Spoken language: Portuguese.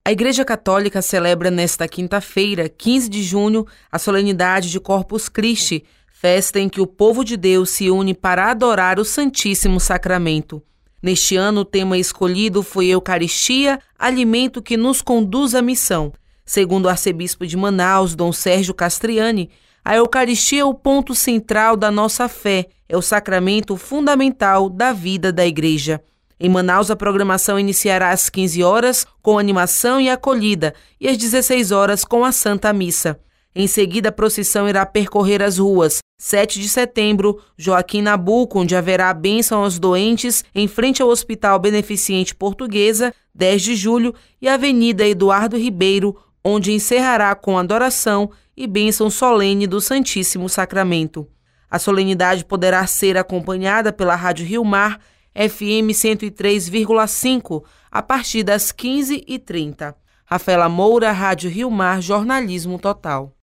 A Igreja Católica celebra nesta quinta-feira, 15 de junho, a solenidade de Corpus Christi, festa em que o povo de Deus se une para adorar o Santíssimo Sacramento. Neste ano, o tema escolhido foi Eucaristia, alimento que nos conduz à missão. Segundo o arcebispo de Manaus, Dom Sérgio Castriani, a Eucaristia é o ponto central da nossa fé, é o sacramento fundamental da vida da Igreja. Em Manaus, a programação iniciará às 15 horas com animação e acolhida e às 16 horas com a Santa Missa. Em seguida, a procissão irá percorrer as ruas 7 de setembro, Joaquim Nabuco, onde haverá a bênção aos doentes em frente ao Hospital Beneficente Portuguesa, 10 de julho, e a Avenida Eduardo Ribeiro, onde encerrará com adoração e bênção solene do Santíssimo Sacramento. A solenidade poderá ser acompanhada pela Rádio Rio Mar, FM 103,5, a partir das 15h30. Rafaela Moura, Rádio Rio Mar, Jornalismo Total.